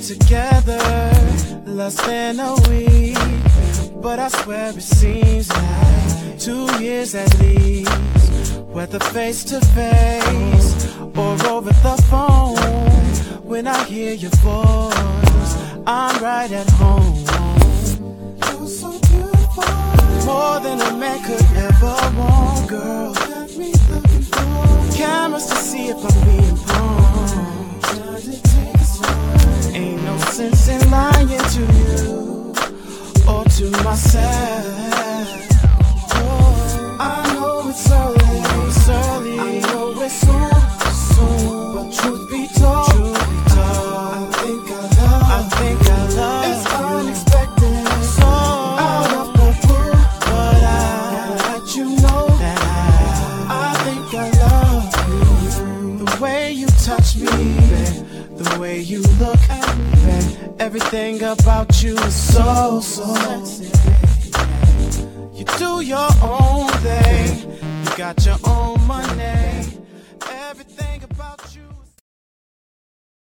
together less than a week, but I swear it seems like 2 years at least. Whether face to face or over the phone, when I hear your voice, I'm right at home. You're so beautiful, more than a man could ever want, girl. Got me looking for cameras to see if I'm being wrong. Ain't no sense in lying to you or to myself. Oh, I know it's early, I know it's soon, but truth be told, I think I love it's unexpected, so out of the blue, but I gotta let you know that I think I love you. The way you touch me, the way you look at me, everything about you is so sexy. You do your own thing, you got your own money, everything about